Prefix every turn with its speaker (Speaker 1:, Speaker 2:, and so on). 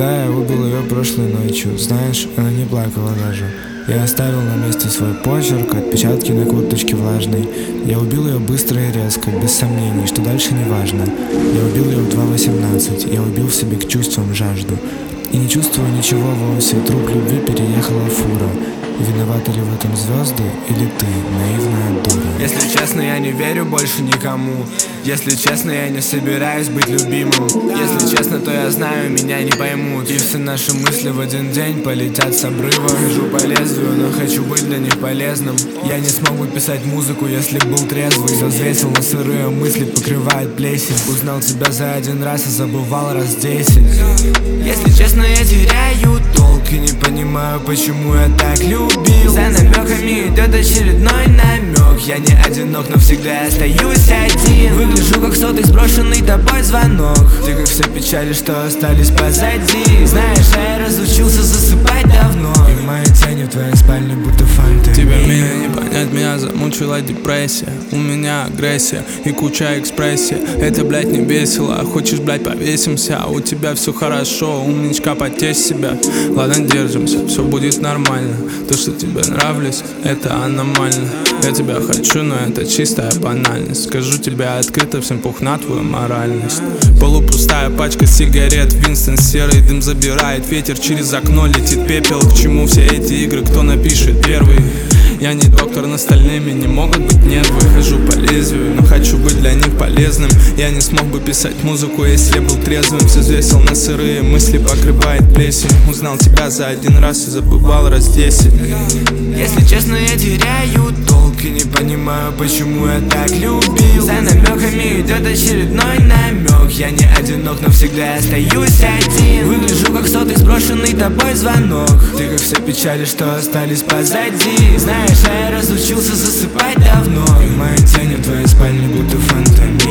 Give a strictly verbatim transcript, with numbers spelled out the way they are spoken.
Speaker 1: Да, я убил ее прошлой ночью. Знаешь, она не плакала даже. Я оставил на месте свой почерк, отпечатки на курточке влажной. Я убил ее быстро и резко, без сомнений, что дальше не важно. Я убил ее в два восемнадцать. Я убил в себе к чувствам жажду. И не чувствую ничего вовсе, труп любви переехала фура. Виноваты ли в этом звезды или ты, наивная дура?
Speaker 2: Если честно, я не верю больше никому. Если честно, я не собираюсь быть любимым. Если честно, то я знаю, меня не поймут. И все наши мысли в один день полетят с обрыва. Хожу по лезвию, но хочу быть для них полезным. Я не смог бы писать музыку, если б был трезвый. Все взвесил, но сырые мысли покрывают плесень. Узнал тебя за один раз и забывал раз десять. Если честно, я теряю толк и не понимаю, почему я так любил. За намеками идет очередной намек. Я не одинок, но всегда остаюсь один. Выгляжу как сотый сброшенный тобой звонок. Ты как все печали, что остались позади. Знаешь, я разучился засыпать давно. И мои тени в твоей спальне будто фанты.
Speaker 3: Тебя меня не понять, меня замучила депрессия. У меня агрессия и куча экспрессии. Это, блядь, не весело. Хочешь, блядь, повесимся, а у тебя все хорошо. Умничка, потесь себя. Ладно, держимся, все будет нормально. То, что тебе нравлюсь, это аномально. Я тебя хочу, но это чистая банальность. Скажу тебе открыто, всем пух на твою моральность. Полупустая пачка сигарет, Винстон, серый дым забирает ветер. Через окно летит пепел. К чему все эти игры, кто напишет первый? Я не доктор, но остальными не могут быть нервы. Хожу по лезвию, но хочу быть для них полезным. Я не смог бы писать музыку, если я был трезвым. Все взвесил на сырые мысли, покрывает плесень. Узнал тебя за один раз и забывал раз десять.
Speaker 2: Если честно, я теряю толк и не понимаю, почему я так любил. За намеками идет очередной намек. Я не одинок, но всегда остаюсь один. Выгляжу как сотый сброшенный тобой звонок. Ты как все печали, что остались позади. Знаешь, я разучился засыпать давно. И мои тени в твоей спальне будто фантоми.